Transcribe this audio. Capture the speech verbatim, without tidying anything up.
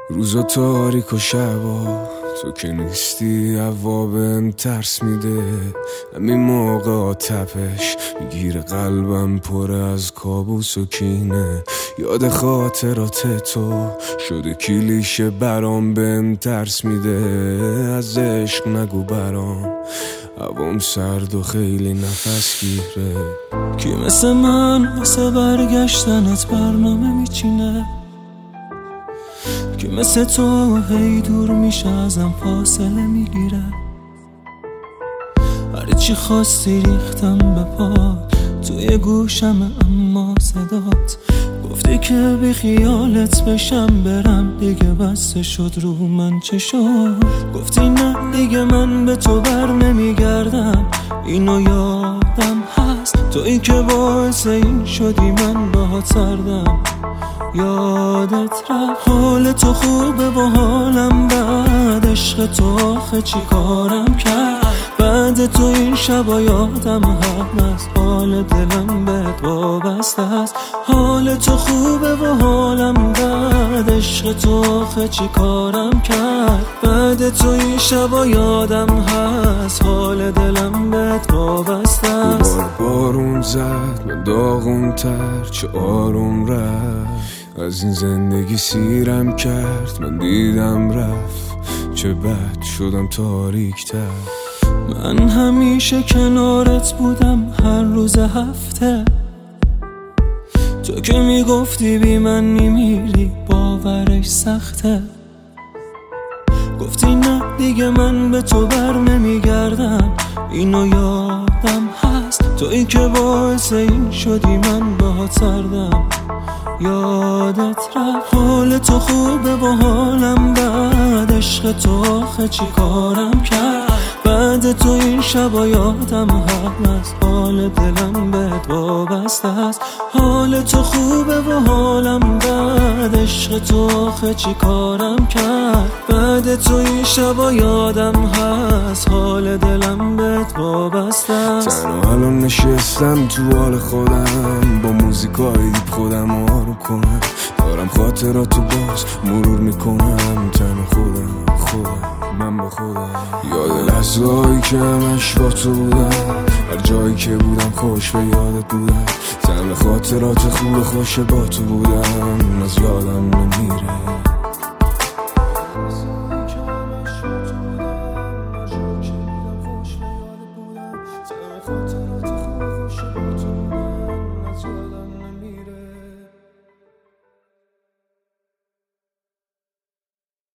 روزا تاریک و شبا تو که نیستی هوا بهم ترس میده. همین موقع تپش میگیره قلبم پر از کابوس و کینه. یاد خاطرات تو شده کلیشه برام بهم ترس میده. از عشق نگو برام هوام سرد و خیلی نفس گیره. کی مثل من واسه برگشتنت برنامه میچینه؟ که مثل تو هی دور میشه ازم فاصله میگیره. هر چی خواستی ریختم به پات توی گوشم، اما صدات گفتی که بی خیالت بشم برم. دیگه بسته شد رو من چه شد؟ گفتی نه دیگه من به تو بر نمیگردم. اینو یادم هست تویی که باعث این شدی من باهات سردم. یادت رفت حال تو خوبه و حالم بد. عشق تو آخه چی کارم کرد؟ بعد تو این شبا یادم هست حال دلم بهت وابسته است. حال تو خوبه و حالم بد. عشق تو آخه چی کارم کرد؟ بعد تو این شبا یادم هست حال دلم بهت وابسته است. بار بارون زد من داغون تر چه آروم رفت. از این زندگی سیرم کرد من دیدم رفت. چه بد شدم تاریک تر. من همیشه کنارت بودم هر روز هفته. تو که میگفتی بی من میمیری باورش سخته. گفتی نه دیگه من به تو بر نمیگردم. اینو یادم هست تویی که باعث این شدی من باهات سردم. یادت رفت حال تو خوبه و حالم بد. عشق تو آخه چی کارم کرد؟ بعد تو این شبا یادم هست حال دلم بهت وابسته است. حال تو خوبه و حالم بد. عشق تو آخه چی کارم کرد؟ بعد تو این شبا یادم هست حال دلم بهت وابسته است. تنها الان نشستم تو حال خودم با موزیکای دیپ خودم آروم کنم. دارم خاطراتو باز مرور میکنم. تنها خودم خودم من با خودم. یاد لحظه‌هایی که همش با تو بودم. هر جایی که بودم خوش به یادت بودم. تنها خاطرات خوب خوش با تو بودم. از یادم نمیره